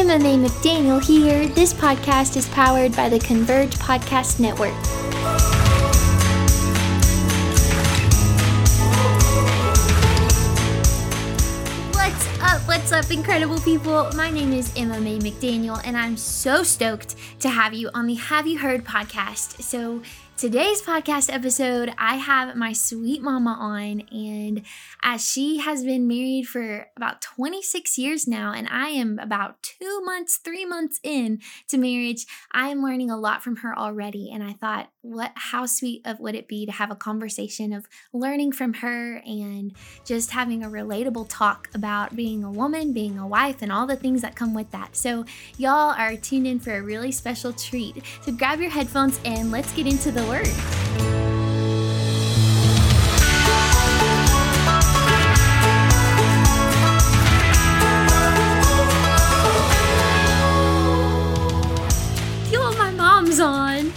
MMA McDaniel here. This podcast is powered by the Converge Podcast Network. What's up, incredible people? My name is MMA McDaniel, and I'm so stoked to have you on the Have You Heard podcast. So today's podcast episode, I have my sweet mama on, and as she has been married for about 26 years now, and I am about 3 months in to marriage, I am learning a lot from her already, and I thought, how sweet would it be to have a conversation of learning from her and just having a relatable talk about being a woman, being a wife, and all the things that come with that. So y'all are tuned in for a really special treat. So grab your headphones and let's get into the word. Yo, my mom's on.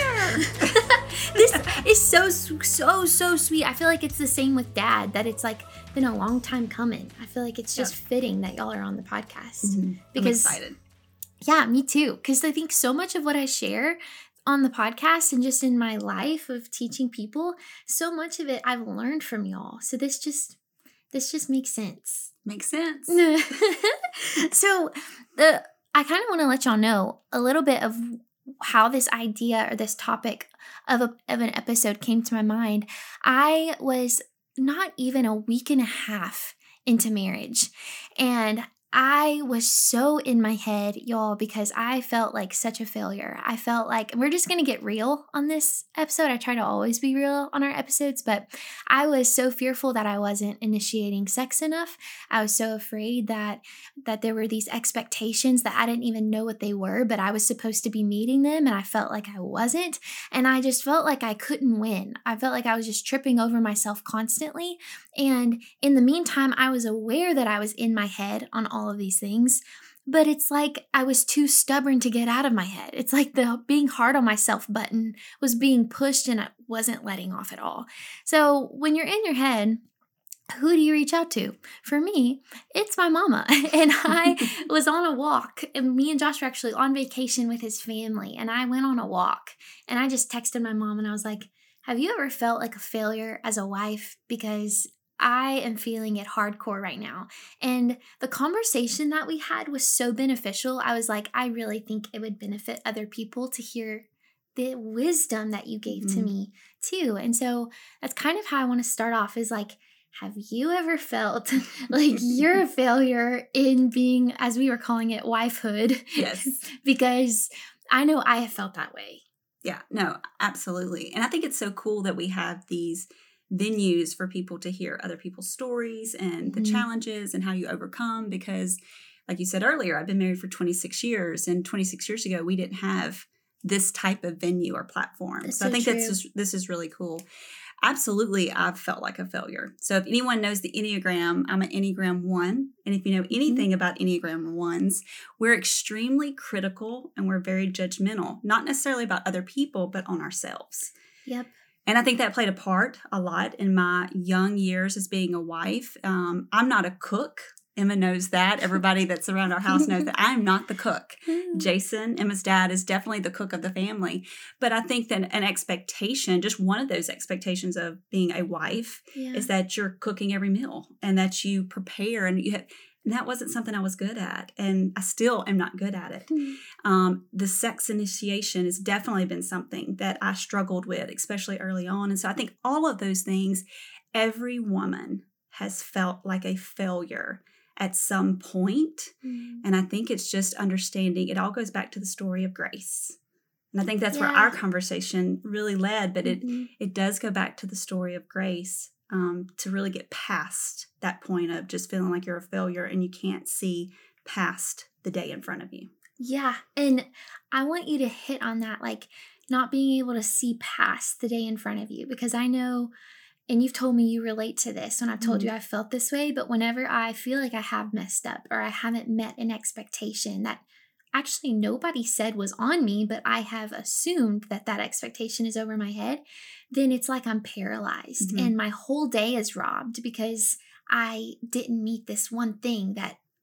This is so sweet. I feel like it's the same with Dad, that it's like been a long time coming. I feel like it's just fitting that y'all are on the podcast. Mm-hmm. Because, I'm excited. Yeah, me too. Because I think so much of what I share on the podcast and just in my life of teaching people, so much of it I've learned from y'all. So this just makes sense. Makes sense. So I kind of want to let y'all know a little bit of how this idea or this topic of an episode came to my mind. I was not even a week and a half into marriage, and I was so in my head, y'all, because I felt like such a failure. I felt like, we're just going to get real on this episode. I try to always be real on our episodes, but I was so fearful that I wasn't initiating sex enough. I was so afraid that there were these expectations that I didn't even know what they were, but I was supposed to be meeting them, and I felt like I wasn't. And I just felt like I couldn't win. I felt like I was just tripping over myself constantly. And in the meantime, I was aware that I was in my head on all of these things, but it's like I was too stubborn to get out of my head. It's like the being hard on myself button was being pushed and it wasn't letting off at all. So when you're in your head, who do you reach out to? For me, it's my mama. And I was on a walk, and me and Josh were actually on vacation with his family, and I went on a walk, and I just texted my mom, and I was like, have you ever felt like a failure as a wife? Because I am feeling it hardcore right now. And the conversation that we had was so beneficial. I was like, I really think it would benefit other people to hear the wisdom that you gave to me too. And so that's kind of how I want to start off, is like, have you ever felt like you're a failure in being, as we were calling it, wifehood? Yes. Because I know I have felt that way. Yeah, no, absolutely. And I think it's so cool that we have these venues for people to hear other people's stories and the challenges and how you overcome, because like you said earlier, I've been married for 26 years, and 26 years ago, we didn't have this type of venue or platform. That's so I think true. this is really cool. Absolutely, I've felt like a failure. So if anyone knows the Enneagram, I'm an Enneagram 1. And if you know anything about Enneagram 1s, we're extremely critical and we're very judgmental, not necessarily about other people, but on ourselves. Yep. And I think that played a part a lot in my young years as being a wife. I'm not a cook. Emma knows that. Everybody that's around our house knows that I'm not the cook. Jason, Emma's dad, is definitely the cook of the family. But I think that an expectation, just one of those expectations of being a wife, is that you're cooking every meal and that you prepare. And that wasn't something I was good at. And I still am not good at it. The sex initiation has definitely been something that I struggled with, especially early on. And so I think all of those things, every woman has felt like a failure at some point. And I think it's just understanding. It all goes back to the story of grace. And I think that's where our conversation really led. But it does go back to the story of grace, to really get past that point of just feeling like you're a failure and you can't see past the day in front of you. Yeah. And I want you to hit on that, like not being able to see past the day in front of you, because I know, and you've told me you relate to this when I've told you I felt this way, but whenever I feel like I have messed up or I haven't met an expectation that actually nobody said was on me, but I have assumed that expectation is over my head, then it's like I'm paralyzed and my whole day is robbed because I didn't meet this one thing that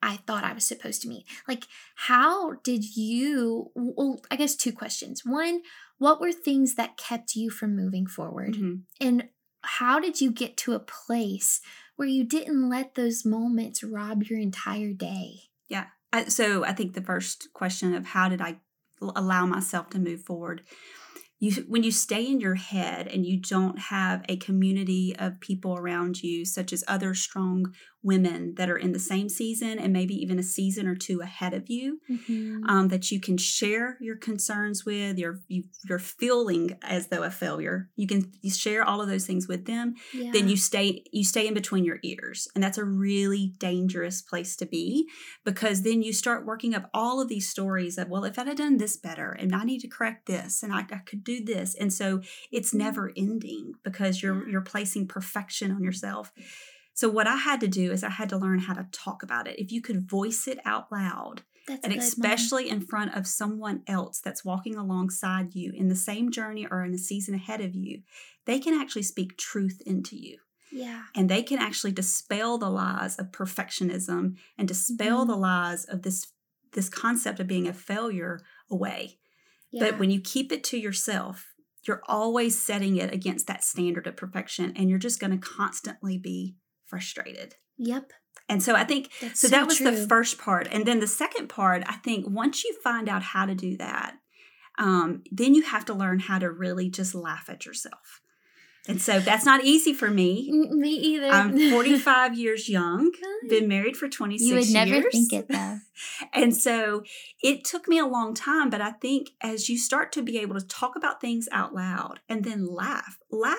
I thought I was supposed to meet. Like, how did you, well, I guess 2 questions. One, what were things that kept you from moving forward? Mm-hmm. And how did you get to a place where you didn't let those moments rob your entire day? Yeah. So I think the first question of how did I allow myself to move forward? When you stay in your head and you don't have a community of people around you, such as other strong women that are in the same season and maybe even a season or 2 ahead of you, that you can share your concerns with, you're feeling as though a failure. You share all of those things with them. Yeah. Then you stay in between your ears, and that's a really dangerous place to be, because then you start working up all of these stories of, well, if I'd have done this better, and I need to correct this, and I could do this, and so it's never ending because you're placing perfection on yourself. So what I had to do is I had to learn how to talk about it. If you could voice it out loud, That's and good, especially in front of someone else that's walking alongside you in the same journey or in a season ahead of you, they can actually speak truth into you. Yeah. And they can actually dispel the lies of perfectionism and dispel the lies of this concept of being a failure away. Yeah. But when you keep it to yourself, you're always setting it against that standard of perfection, and you're just going to constantly be frustrated. Yep. And so I think, That's that was true. the first part. And then the second part, I think once you find out how to do that, then you have to learn how to really just laugh at yourself. And so that's not easy for me. Me either. I'm 45 years young, been married for 26 years. You would never think it, though. And so it took me a long time, but I think as you start to be able to talk about things out loud and then laugh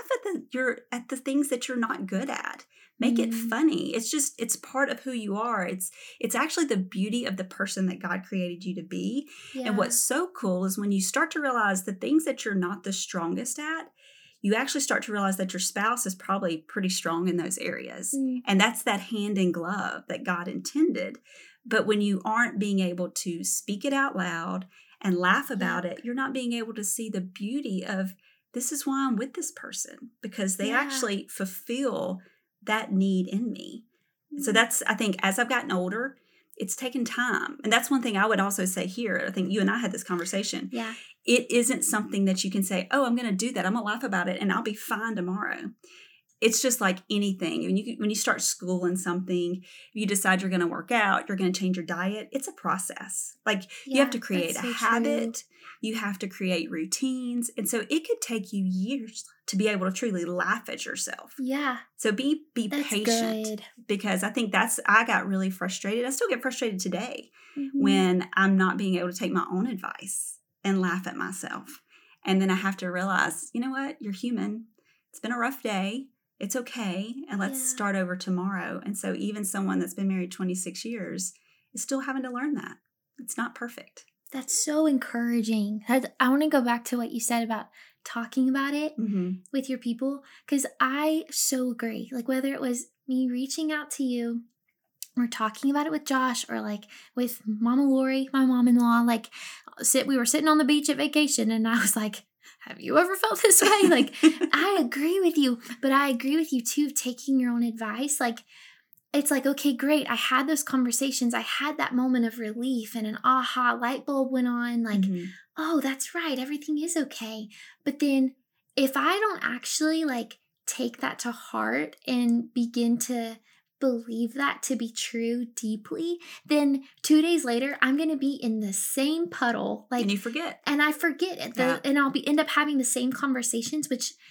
at the things that you're not good at. Make it funny. It's part of who you are. It's actually the beauty of the person that God created you to be. Yeah. And what's so cool is when you start to realize the things that you're not the strongest at, you actually start to realize that your spouse is probably pretty strong in those areas. And that's that hand in glove that God intended. But when you aren't being able to speak it out loud and laugh about it, you're not being able to see the beauty of, this is why I'm with this person, because they actually fulfill that need in me. So that's, I think, as I've gotten older, it's taken time. And that's one thing I would also say here. I think you and I had this conversation. Yeah. It isn't something that you can say, oh, I'm going to do that. I'm going to laugh about it and I'll be fine tomorrow. It's just like anything. When you start school in something, you decide you're going to work out, you're going to change your diet. It's a process. Like you have to create a habit. True. You have to create routines. And so it could take you years to be able to truly laugh at yourself. Yeah. So be That's patient. Good. Because I think I got really frustrated. I still get frustrated today when I'm not being able to take my own advice and laugh at myself. And then I have to realize, you know what? You're human. It's been a rough day. It's okay. And let's start over tomorrow. And so even someone that's been married 26 years is still having to learn that. It's not perfect. That's so encouraging. I want to go back to what you said about talking about it with your people, because I so agree. Like whether it was me reaching out to you or talking about it with Josh or like with Mama Lori, my mom-in-law, like we were sitting on the beach at vacation and I was like, have you ever felt this way? Like, I agree with you, but I agree with you too, taking your own advice. Like, it's like, okay, great. I had those conversations. I had that moment of relief and an aha light bulb went on. Like, oh, that's right. Everything is okay. But then if I don't actually like take that to heart and begin to believe that to be true deeply, then 2 days later, I'm going to be in the same puddle. Like, and you forget. And I forget it. And I'll end up having the same conversations,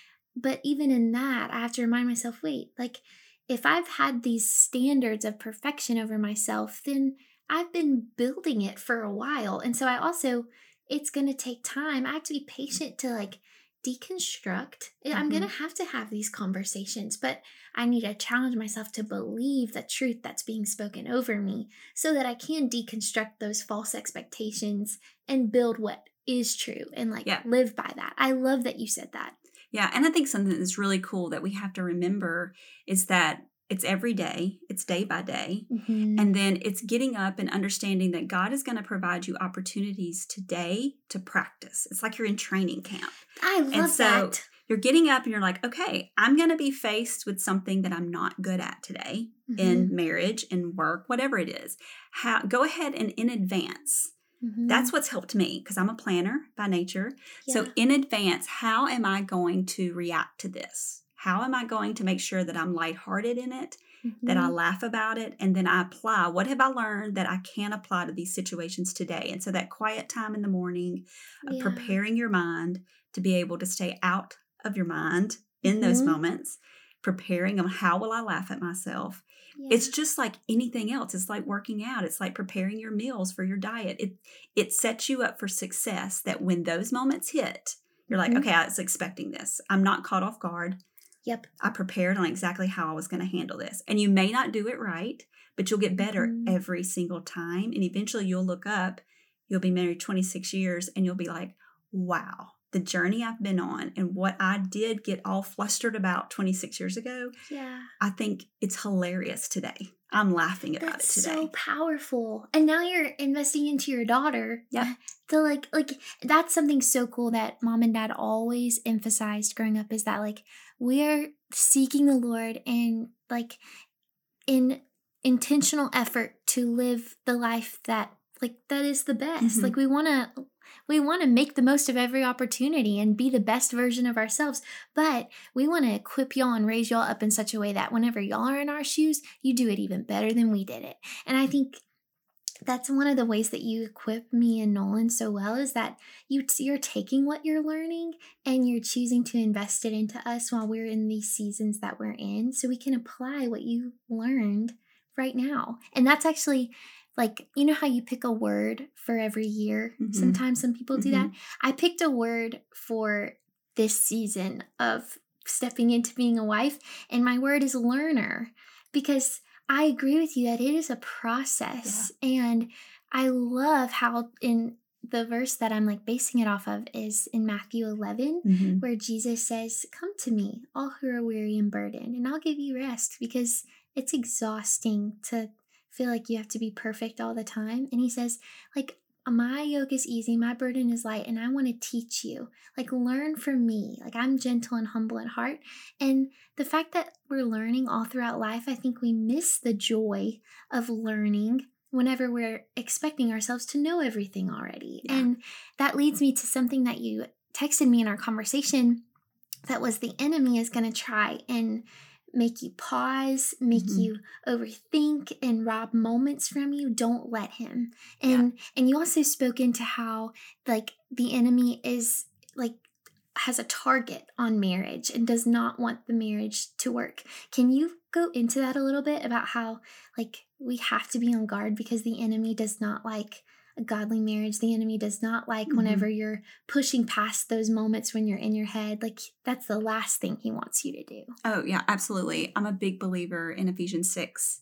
but even in that, I have to remind myself, wait, like if I've had these standards of perfection over myself, then I've been building it for a while. And so it's going to take time. I have to be patient to like deconstruct. I'm going to have these conversations, but I need to challenge myself to believe the truth that's being spoken over me so that I can deconstruct those false expectations and build what is true and live by that. I love that you said that. Yeah. And I think something that's really cool that we have to remember is that it's every day, it's day by day. And then it's getting up and understanding that God is going to provide you opportunities today to practice. It's like you're in training camp. I love that. You're getting up and you're like, okay, I'm going to be faced with something that I'm not good at today in marriage, in work, whatever it is. Go ahead and in advance. That's what's helped me because I'm a planner by nature. Yeah. So in advance, how am I going to react to this? How am I going to make sure that I'm lighthearted in it, that I laugh about it, and then I apply? What have I learned that I can apply to these situations today? And so that quiet time in the morning, preparing your mind to be able to stay out of your mind in those moments, preparing them, how will I laugh at myself? It's just like anything else. It's like working out. It's like preparing your meals for your diet. It sets you up for success that when those moments hit, you're like, okay, I was expecting this. I'm not caught off guard. Yep. I prepared on exactly how I was going to handle this. And you may not do it right, but you'll get better every single time. And eventually you'll look up, you'll be married 26 years, and you'll be like, wow, the journey I've been on and what I did get all flustered about 26 years ago. Yeah. I think it's hilarious today. I'm laughing about it today. That's so powerful. And now you're investing into your daughter. Yep. So like that's something so cool that mom and dad always emphasized growing up, is that like we are seeking the Lord and like in intentional effort to live the life that is the best. Like we want to make the most of every opportunity and be the best version of ourselves, but we want to equip y'all and raise y'all up in such a way that whenever y'all are in our shoes, you do it even better than we did it. And I think that's one of the ways that you equip me and Nolan so well, is that you're taking what you're learning and you're choosing to invest it into us while we're in these seasons that we're in, so we can apply what you learned right now. And that's actually like, you know how you pick a word for every year? Sometimes some people do that. I picked a word for this season of stepping into being a wife, and my word is learner, because I agree with you that it is a process. Yeah. And I love how in the verse that I'm like basing it off of is in Matthew 11, where Jesus says, come to me, all who are weary and burdened, and I'll give you rest, because it's exhausting to feel like you have to be perfect all the time. And he says, like, my yoke is easy, my burden is light, and I want to teach you. Like, learn from me. Like, I'm gentle and humble at heart. And the fact that we're learning all throughout life, I think we miss the joy of learning whenever we're expecting ourselves to know everything already. Yeah. And that leads me to something that you texted me in our conversation, that was the enemy is going to try and make you pause, make you overthink, and rob moments from you. Don't let him. And you also spoke into how like the enemy is like has a target on marriage and does not want the marriage to work. Can you go into that a little bit about how like we have to be on guard because the enemy does not like a godly marriage? The enemy does not like whenever you're pushing past those moments when you're in your head. Like, that's the last thing he wants you to do. Oh, yeah, absolutely. I'm a big believer in Ephesians 6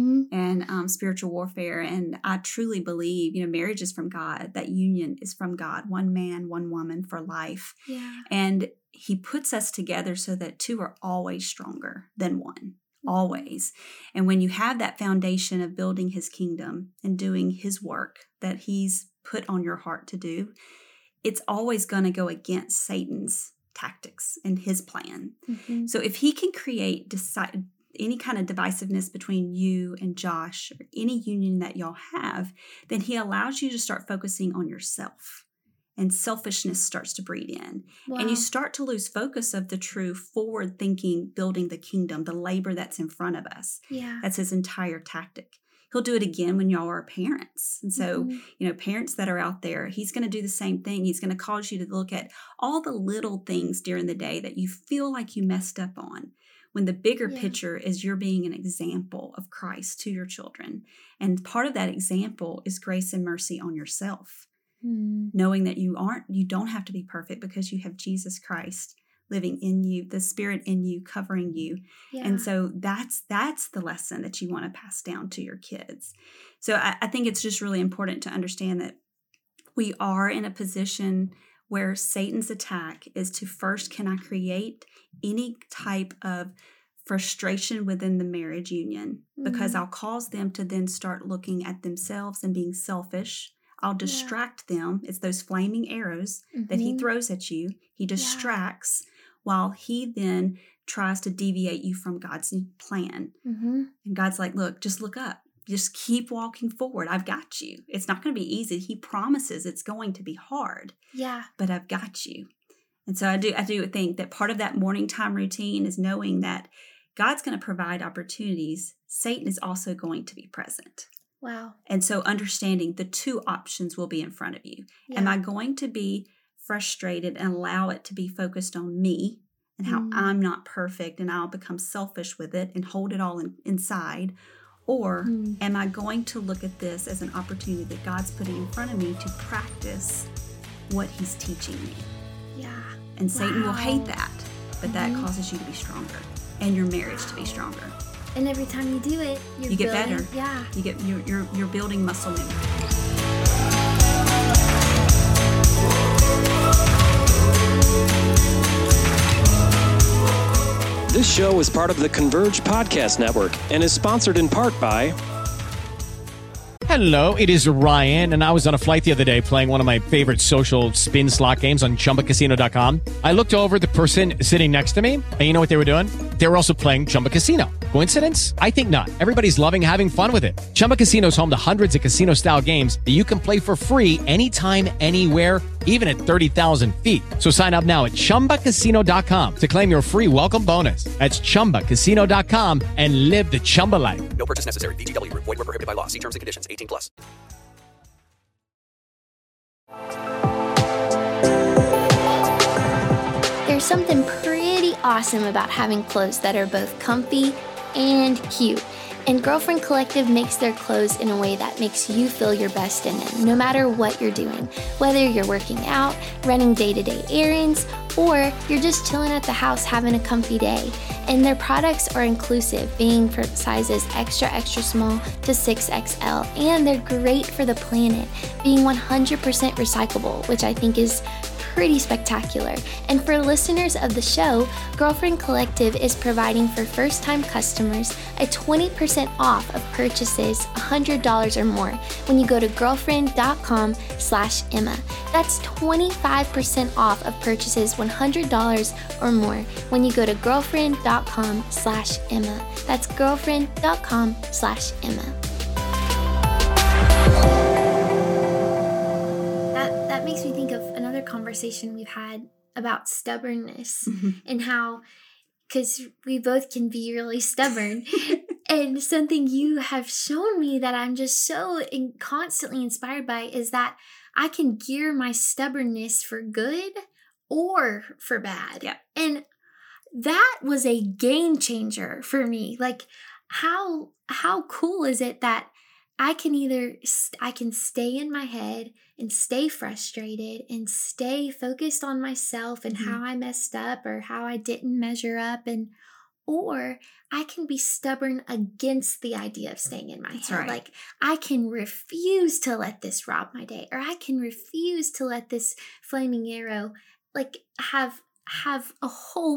and spiritual warfare. And I truly believe, marriage is from God. That union is from God. One man, one woman for life. Yeah. And he puts us together so that two are always stronger than one. Always. And when you have that foundation of building his kingdom and doing his work that he's put on your heart to do, it's always going to go against Satan's tactics and his plan. So if he can create any kind of divisiveness between you and Josh, or any union that y'all have, then he allows you to start focusing on yourself. And selfishness starts to breed in. Wow. And you start to lose focus of the true forward-thinking, building the kingdom, the labor that's in front of us. Yeah. That's his entire tactic. He'll do it again when y'all are parents. And so, parents that are out there, he's going to do the same thing. He's going to cause you to look at all the little things during the day that you feel like you messed up on, when the bigger picture is you're being an example of Christ to your children. And part of that example is grace and mercy on yourself. Knowing that you don't have to be perfect because you have Jesus Christ living in you, the Spirit in you, covering you. Yeah. And so that's the lesson that you want to pass down to your kids. So I think it's just really important to understand that we are in a position where Satan's attack is to first, can I create any type of frustration within the marriage union? Because I'll cause them to then start looking at themselves and being selfish. I'll distract them. It's those flaming arrows that he throws at you. He distracts while he then tries to deviate you from God's plan. And God's like, look, just look up. Just keep walking forward. I've got you. It's not going to be easy. He promises it's going to be hard. Yeah. But I've got you. And so I do think that part of that morning time routine is knowing that God's going to provide opportunities. Satan is also going to be present. Wow. And so understanding the two options will be in front of you. Yeah. Am I going to be frustrated and allow it to be focused on me and how I'm not perfect and I'll become selfish with it and hold it all inside? Or am I going to look at this as an opportunity that God's putting in front of me to practice what he's teaching me? Yeah. And Satan will hate that, but that causes you to be stronger and your marriage to be stronger. And every time you do it, you get building, better. Yeah. You're building muscle memory. This show is part of the Converge Podcast Network and is sponsored in part by... Hello, it is Ryan, and I was on a flight the other day playing one of my favorite social spin slot games on ChumbaCasino.com. I looked over at the person sitting next to me, and you know what they were doing? They were also playing Chumba Casino. Coincidence? I think not. Everybody's loving having fun with it. Chumba Casino is home to hundreds of casino-style games that you can play for free anytime, anywhere, even at 30,000 feet. So sign up now at ChumbaCasino.com to claim your free welcome bonus. That's ChumbaCasino.com and live the Chumba life. No purchase necessary. VGW. Void where prohibited by law. See terms and conditions. 18+. There's something pretty awesome about having clothes that are both comfy and cute. And Girlfriend Collective makes their clothes in a way that makes you feel your best in them, no matter what you're doing. Whether you're working out, running day-to-day errands, or you're just chilling at the house having a comfy day. And their products are inclusive, being for sizes extra small to 6XL. And they're great for the planet, being 100% recyclable, which I think is pretty spectacular. And for listeners of the show, Girlfriend Collective is providing for first-time customers a 20% off of purchases $100 or more when you go to girlfriend.com/Emma. That's 25% off of purchases $100 or more when you go to girlfriend.com/Emma. That's girlfriend.com/Emma. That makes me think of another conversation we've had about stubbornness and how, because we both can be really stubborn, and something you have shown me that I'm just so constantly inspired by is that I can gear my stubbornness for good or for bad. Yeah. And that was a game changer for me. Like, how cool is it that I can stay in my head and stay frustrated and stay focused on myself and how I messed up or how I didn't measure up, or I can be stubborn against the idea of staying in my head. Right. Like, I can refuse to let this rob my day, or I can refuse to let this flaming arrow like have a whole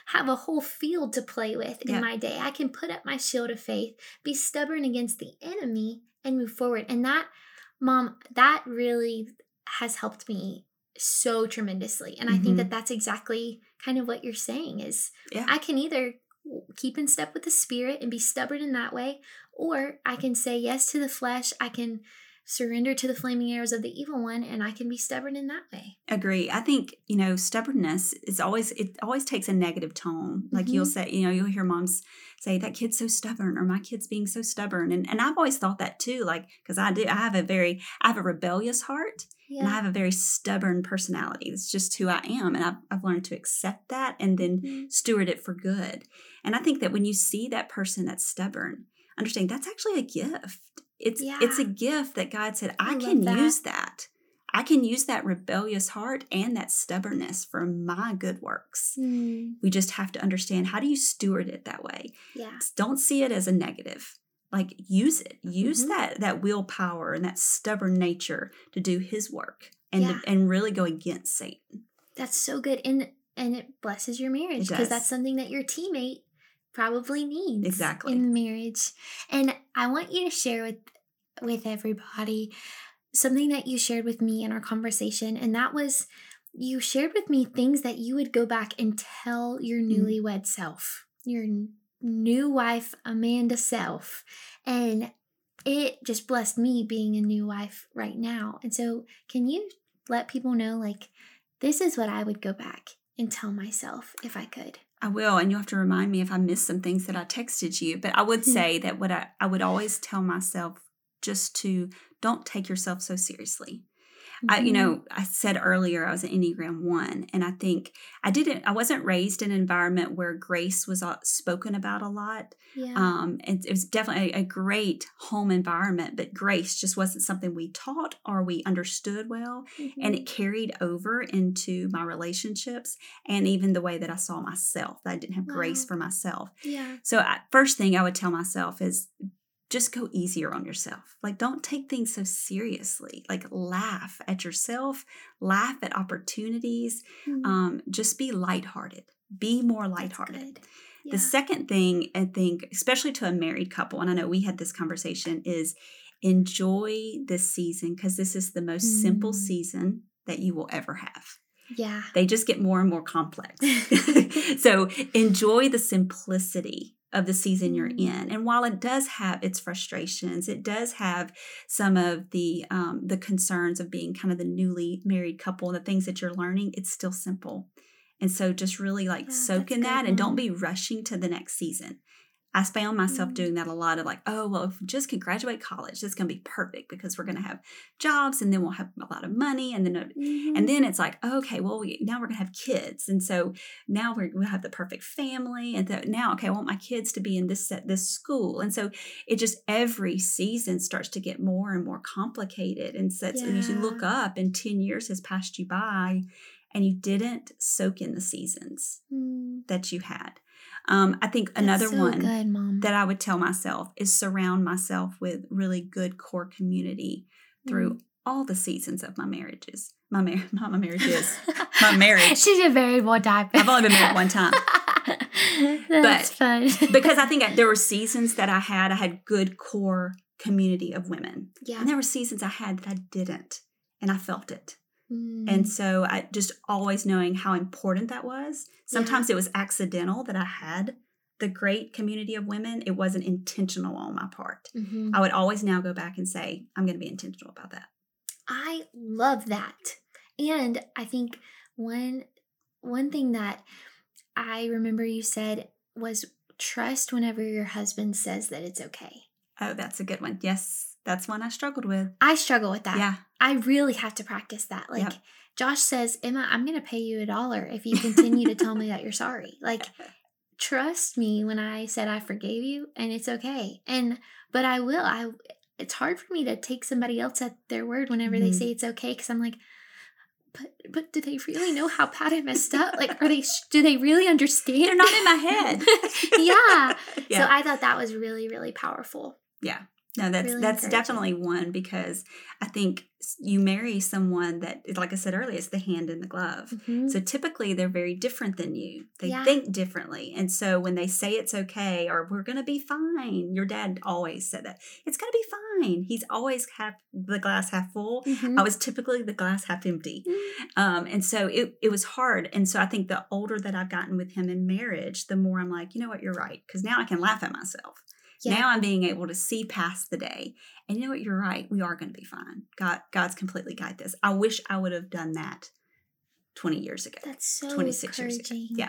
field to play with in my day. I can put up my shield of faith, be stubborn against the enemy, and move forward. And that, Mom, that really has helped me so tremendously. And I think that that's exactly kind of what you're saying is I can either keep in step with the Spirit and be stubborn in that way, or I can say yes to the flesh. I can surrender to the flaming arrows of the evil one, and I can be stubborn in that way. Agree. I think, stubbornness is always takes a negative tone. Like you'll say, you'll hear moms say, that kid's so stubborn, or my kid's being so stubborn. And I've always thought that too, like, because I have a rebellious heart and I have a very stubborn personality. It's just who I am. And I've learned to accept that and then steward it for good. And I think that when you see that person that's stubborn, understand that's actually a gift. It's a gift that God said, I can use that. I can use that rebellious heart and that stubbornness for my good works. We just have to understand, how do you steward it that way? Yeah. Don't see it as a negative. Like, use it. Use that willpower and that stubborn nature to do his work and really go against Satan. That's so good. And it blesses your marriage, because that's something that your teammate probably needs in marriage. And I want you to share with everybody something that you shared with me in our conversation, and that was you shared with me things that you would go back and tell your newlywed self, your new wife, Amanda self. And it just blessed me being a new wife right now. And so can you let people know, like, this is what I would go back and tell myself if I could? I will, and you'll have to remind me if I missed some things that I texted you. But I would say that what I would always tell myself, just to don't take yourself so seriously. I said earlier I was an Enneagram 1, and I think I wasn't raised in an environment where grace was spoken about a lot. Yeah. And it was definitely a great home environment, but grace just wasn't something we taught or we understood well. Mm-hmm. And it carried over into my relationships and even the way that I saw myself. I didn't have grace for myself. Yeah. So first thing I would tell myself is, just go easier on yourself. Like, don't take things so seriously. Like, laugh at yourself, laugh at opportunities. Just be lighthearted. Be more lighthearted. Yeah. The second thing, I think, especially to a married couple, and I know we had this conversation, is enjoy this season, because this is the most simple season that you will ever have. Yeah. They just get more and more complex. So enjoy the simplicity of the season you're in. And while it does have its frustrations, it does have some of the concerns of being kind of the newly married couple and the things that you're learning, it's still simple. And so just really soak in that and don't be rushing to the next season. I found myself doing that a lot of if we just can graduate college, this is going to be perfect because we're going to have jobs and then we'll have a lot of money. And then it's like, okay, well, now we're going to have kids. And so now we'll have the perfect family. And now, okay, I want my kids to be in this school. And so it just, every season starts to get more and more complicated. And so as you look up and 10 years has passed you by and you didn't soak in the seasons that you had. I think another one that I would tell myself is surround myself with really good core community through all the seasons of my marriages. My marriage. She's been married one time. I've only been married one time. That's fun. Because I think there were seasons that I had good core community of women. Yeah. And there were seasons I had that I didn't, and I felt it. And so I just always knowing how important that was. Sometimes it was accidental that I had the great community of women. It wasn't intentional on my part. I would always now go back and say, I'm going to be intentional about that. I love that. And I think one thing that I remember you said was trust whenever your husband says that it's okay. Oh, that's a good one. Yes. That's one I struggled with. I struggle with that. Yeah. I really have to practice that. Josh says, Emma, I'm going to pay you $1 if you continue to tell me that you're sorry. Trust me when I said I forgave you and it's okay. But I will. It's hard for me to take somebody else at their word whenever they say it's okay. Because I'm like, but do they really know how bad I messed up? Do they really understand? They're not in my head. Yeah. So I thought that was really, really powerful. Yeah. No, that's definitely one, because I think you marry someone that, like I said earlier, it's the hand in the glove. So typically they're very different than you. They think differently. And so when they say it's okay or we're going to be fine, your dad always said that. It's going to be fine. He's always the glass half full. I was typically the glass half empty. And so it was hard. And so I think the older that I've gotten with him in marriage, the more I'm like, you know what, you're right. Because now I can laugh at myself. Yeah. Now I'm being able to see past the day. And you know what? You're right. We are going to be fine. God's completely got this. I wish I would have done that 20 years ago. That's so 26 years ago. Yeah.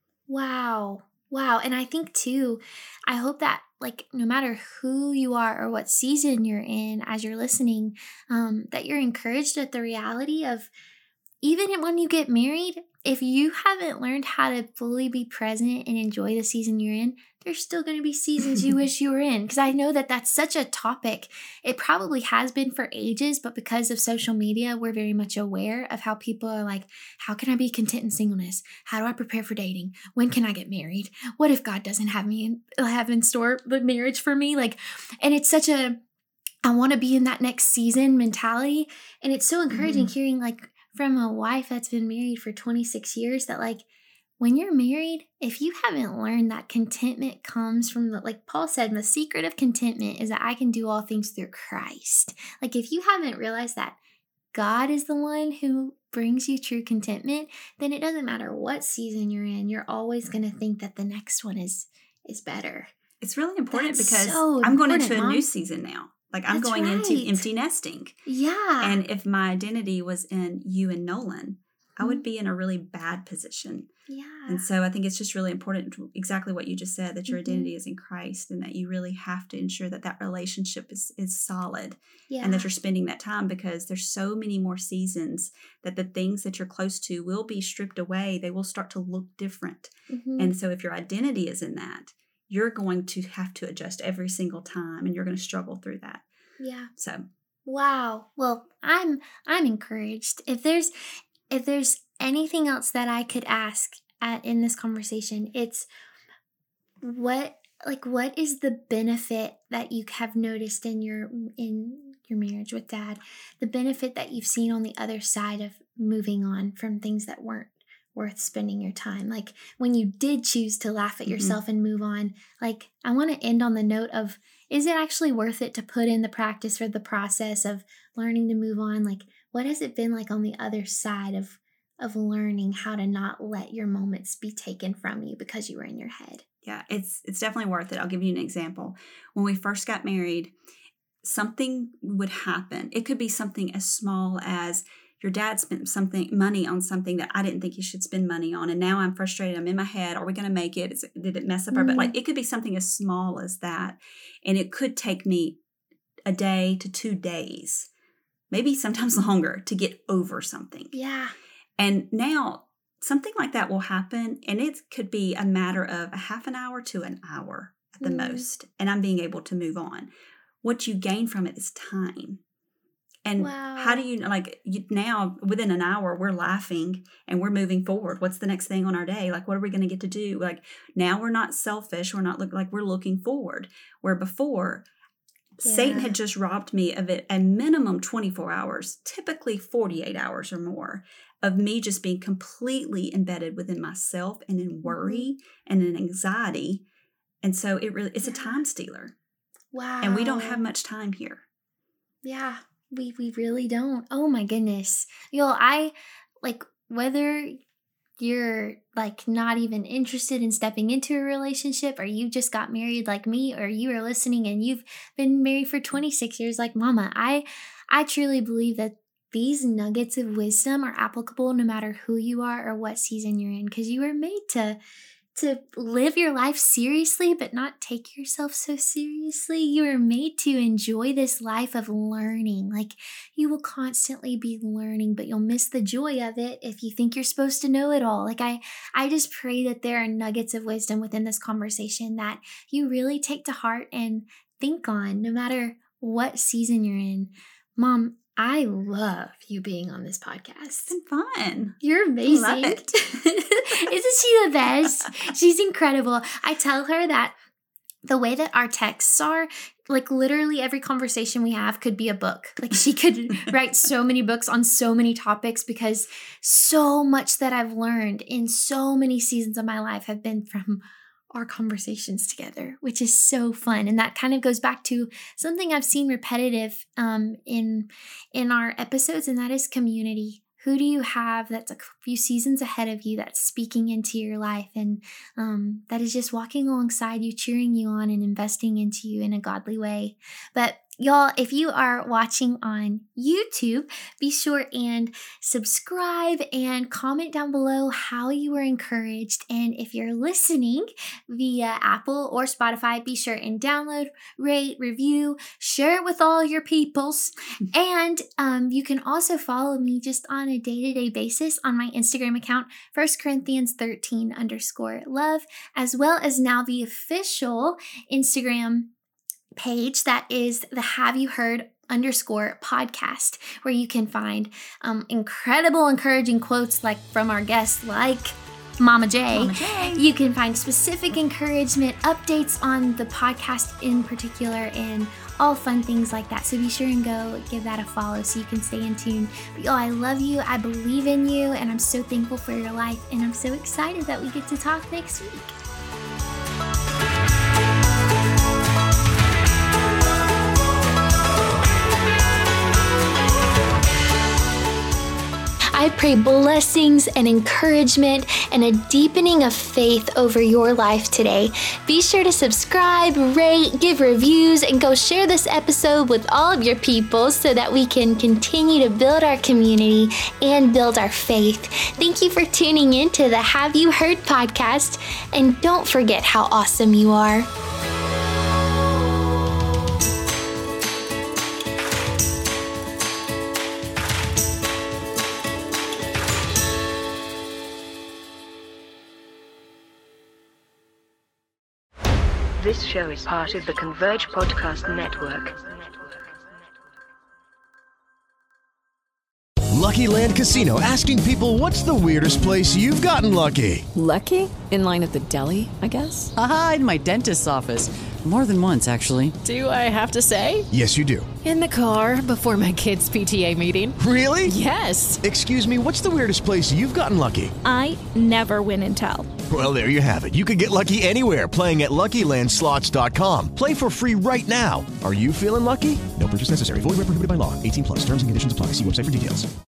Wow. And I think too, I hope that no matter who you are or what season you're in as you're listening, that you're encouraged at the reality of, even when you get married, if you haven't learned how to fully be present and enjoy the season you're in, there's still going to be seasons you wish you were in. Because I know that that's such a topic. It probably has been for ages, but because of social media, we're very much aware of how people are like, how can I be content in singleness? How do I prepare for dating? When can I get married? What if God doesn't have in store the marriage for me? And it's such I want to be in that next season mentality. And it's so encouraging hearing from a wife that's been married for 26 years that when you're married, if you haven't learned that contentment comes from like Paul said, the secret of contentment is that I can do all things through Christ. If you haven't realized that God is the one who brings you true contentment, then it doesn't matter what season you're in. You're always going to think that the next one is better. It's really important That's because so I'm going important, into a Mom. new season now. Like I'm That's going into right. empty nesting. Yeah. And if my identity was in you and Nolan, I would be in a really bad position. yeah. And so I think it's just really important, exactly what you just said, that your Mhm. identity is in Christ and that you really have to ensure that that relationship is solid Yeah. and that you're spending that time, because there's so many more seasons that the things that you're close to will be stripped away. They will start to look different. Mhm. And so if your identity is in that, you're going to have to adjust every single time and you're going to struggle through that. yeah. So Wow. Well, I'm encouraged. If there's anything else that I could ask in this conversation, it's what is the benefit that you have noticed in your marriage with Dad? The benefit that you've seen on the other side of moving on from things that weren't worth spending your time. Like when you did choose to laugh at yourself and move on, like I want to end on the note of, is it actually worth it to put in the practice or the process of learning to move on? Like what has it been like on the other side of learning how to not let your moments be taken from you because you were in your head? yeah, it's definitely worth it. I'll give you an example. When we first got married, something would happen. It could be something as small as your dad spent money on something that I didn't think he should spend money on. And now I'm frustrated. I'm in my head. Are we going to make it? Did it mess up our, but like it could be something as small as that. And it could take me a day to 2 days, maybe sometimes longer, to get over something. Yeah. And now something like that will happen. And it could be a matter of a half an hour to an hour at the most. And I'm being able to move on. What you gain from it is time. And how do you, now within an hour, we're laughing and we're moving forward. What's the next thing on our day? Like, what are we going to get to do? Like, now we're not selfish. We're not we're looking forward. Where before, Satan had just robbed me of it a minimum 24 hours, typically 48 hours or more, of me just being completely embedded within myself and in worry and in anxiety. And so it's a time stealer. Wow. And we don't have much time here. Yeah. We really don't. Oh my goodness. I whether you're like not even interested in stepping into a relationship, or you just got married like me, or you are listening and you've been married for 26 years like Mama, I truly believe that these nuggets of wisdom are applicable no matter who you are or what season you're in, because you were made to live your life seriously, but not take yourself so seriously. You are made to enjoy this life of learning. Like, you will constantly be learning, but you'll miss the joy of it if you think you're supposed to know it all. Like, I just pray that there are nuggets of wisdom within this conversation that you really take to heart and think on, no matter what season you're in. Mom, I love you being on this podcast. It's been fun. You're amazing. Love it. Isn't she the best? She's incredible. I tell her that the way that our texts are, like literally every conversation we have could be a book. Like she could write so many books on so many topics, because so much that I've learned in so many seasons of my life have been from our conversations together, which is so fun. And that kind of goes back to something I've seen repetitive in our episodes, and that is community. Who do you have that's a few seasons ahead of you that's speaking into your life, and that is just walking alongside you, cheering you on, and investing into you in a godly way? But y'all, if you are watching on YouTube, be sure and subscribe and comment down below how you were encouraged. And if you're listening via Apple or Spotify, be sure and download, rate, review, share it with all your peoples. And you can also follow me just on a day-to-day basis on my Instagram account, 1 Corinthians 13_love, as well as now the official Instagram page that is the Have You Heard _podcast, where you can find incredible, encouraging quotes like from our guests like Mama J. You can find specific encouragement, updates on the podcast in particular, and all fun things like that. So be sure and go give that a follow so you can stay in tune. But y'all, I love you. I believe in you, and I'm so thankful for your life, and I'm so excited that we get to talk next week. I pray blessings and encouragement and a deepening of faith over your life today. Be sure to subscribe, rate, give reviews, and go share this episode with all of your people so that we can continue to build our community and build our faith. Thank you for tuning in to the Have You Heard podcast, and don't forget how awesome you are. This show is part of the Converge Podcast Network. Lucky Land Casino, asking people, what's the weirdest place you've gotten lucky? Lucky? In line at the deli, I guess? Aha, in my dentist's office. More than once, actually. Do I have to say? Yes, you do. In the car before my kids' PTA meeting. Really? Yes. Excuse me, what's the weirdest place you've gotten lucky? I never win and tell. Well, there you have it. You can get lucky anywhere, playing at LuckyLandSlots.com. Play for free right now. Are you feeling lucky? No purchase necessary. Void where prohibited by law. 18+. Terms and conditions apply. See website for details.